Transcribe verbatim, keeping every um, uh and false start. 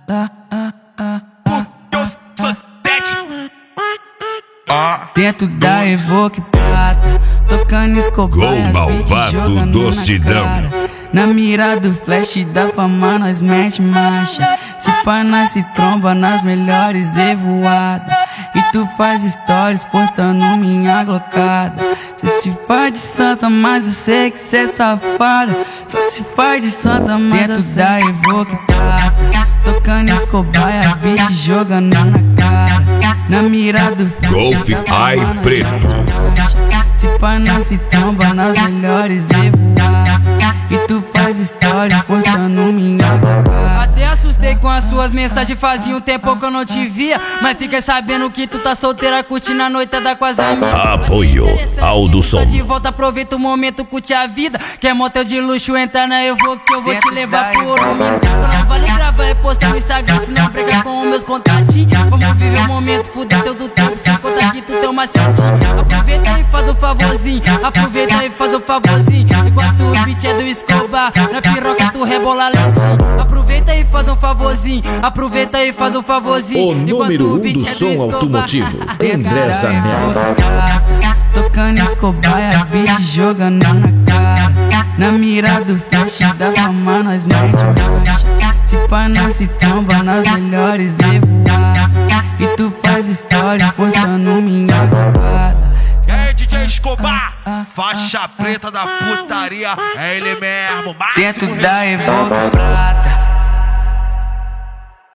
lá, ah, ah, ah. Dentro da Evoque prata, tocando Escobar, Gol malvado do Sidão. Na mira do flash da fama nós mete marcha. Se pá nós se tromba nas melhores evoadas. E tu faz stories postando minha glocada. Cê se faz de santa, mas eu sei que cê é safada. Só se faz de santa, mas dentro da Evoque prata, tocando Escobar e as bitches jogando na cara. Na mira do flash Golf Ai Preto. Se pá nós se tromba nas melhores evoadas. E tu faz história postando minha glocada. Até assustei com as suas mensagens, fazia um tempo que eu não te via. Mas fiquei sabendo que tu tá solteira, curtindo a noitada com as amigas. Apoio Aldo Som. De volta, aproveita o momento, curte a vida. Quer motel de luxo, entra na Evoque que eu vou te levar por um minuto. Só não vale gravar e postar no Instagram, se não brigar com os meus contatinhos. Vamos viver o momento, fuder teu do tempo, sem contar que tu tem uma macetinho. Aproveita e faz o favorzinho, aproveita e faz o favorzinho. Enquanto o beat é do Escobar, na piroca tu rebola lentinho. Aproveita e faz um favorzinho, aproveita e faz um favorzinho. O número um do som automotivo, André Zanella. Tocando Escobar e as bitches jogando na cara. Na mira do flash da fama nós mete marcha. Se pá nós se tromba nas melhores evoadas. E tu faz história postando minha glocada. É D J Escobar, faixa preta da putaria, é ele mesmo. Dentro da Evoque prata,